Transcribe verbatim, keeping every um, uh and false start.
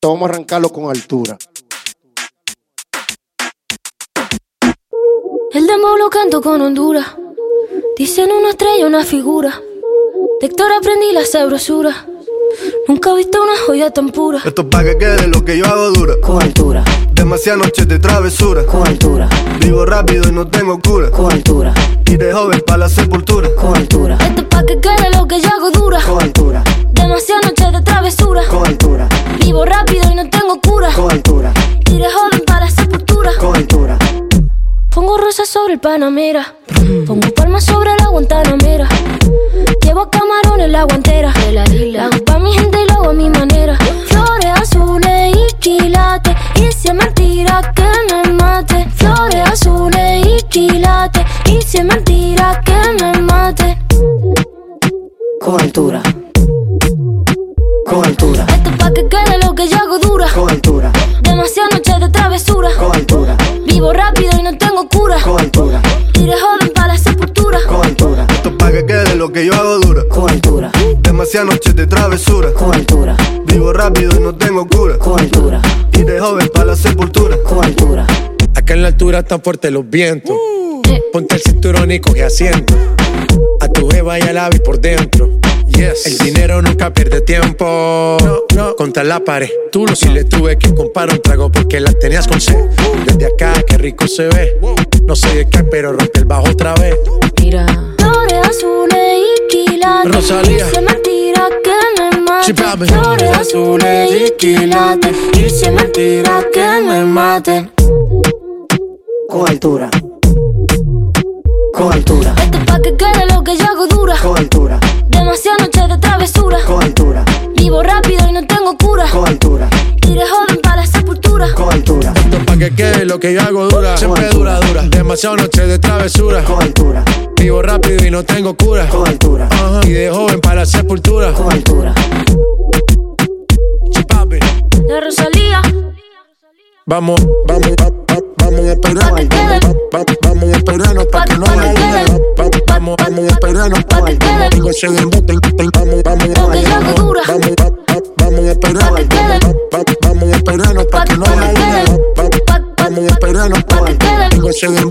vamos a arrancarlo con altura. El demo lo canto con Honduras. Dicen una estrella, una figura. De Héctor aprendí la sabrosura. Nunca he visto una joya tan pura. Esto es pa' que quede lo que yo hago dura. Con altura. Demasiadas noches de travesura. Con altura. Vivo rápido y no tengo cura. Con altura. Y de joven pa' la sepultura. Con altura. Esto es pa' que quede lo que yo hago dura. Con altura. Demasiadas noches de travesura. Con altura. Vivo rápido y no tengo cura. Con altura. Y de joven para la sepultura. Con altura. Pongo rosas sobre el Panamera. Pongo palmas sobre la Guantanamera. Llevo camarones en la guantera. La hago pa' mi gente y lo hago a mi manera. Flores azules y quilates. Y si es mentira que me mate. Flores azules y quilates. Y si es mentira que me mate. Con altura. Con altura. Esto es pa' que quede lo que yo hago dura. Con altura. Demasiadas noches de travesura. Con altura. Vivo rápido y no tengo cura. Con altura. Y de joven para la sepultura. Con altura. Esto es pa' que quede lo que yo hago dura. Con altura. Demasiadas noches de travesura. Con altura. Vivo rápido y no tengo cura. Con altura. Y de joven pa' la sepultura. Con altura. Acá en la altura están fuertes los vientos. uh. Ponte el cinturón y coge asiento. A tu jeva y al ave por dentro. Yes. El dinero nunca pierde tiempo. No, no. Contra la pared. Tú lo si le tuve que comprar un trago porque la tenías con sed. Desde acá, qué rico se ve. No sé de qué, pero rompe el bajo otra vez. Mira. Flores azules y quilates. Rosalía. Y si es mentira que me mate. Chipame. Flores azules y quilates. Y si es mentira que me mate. Con altura. Con altura. Esto es pa' que quede lo que yo hago dura. Con altura. Demasiadas noches de travesura. Con altura. Vivo rápido y no tengo cura. Con altura. Y de joven para la sepultura. Con altura. Esto es pa' que quede lo que yo hago dura. Siempre dura, dura. Demasiadas noches de travesura. Con altura. Vivo rápido y no tengo cura. Con altura. Ajá. Y de joven para la sepultura. Con altura. Chipapi. La Rosalía. Vamos, vamos, va- va- vamos a esperar. Pa' que quede. Va- va- Vamos a esperarnos pa' que no Pa' que haya quede. duda. Va- Vamos, vamos a esperarnos Pa' que quede. Tengo ese embote, vamos, vamos, Lo que yo hago dura. vamos, va- va- vamos a esperar. Pa' que quede. Va- va- Vamos a esperarnos pa' Pa' que que no haya quede. duda. Va- Pa- pa- Vamos a esperarnos pa' que quede. Tengo ese embote.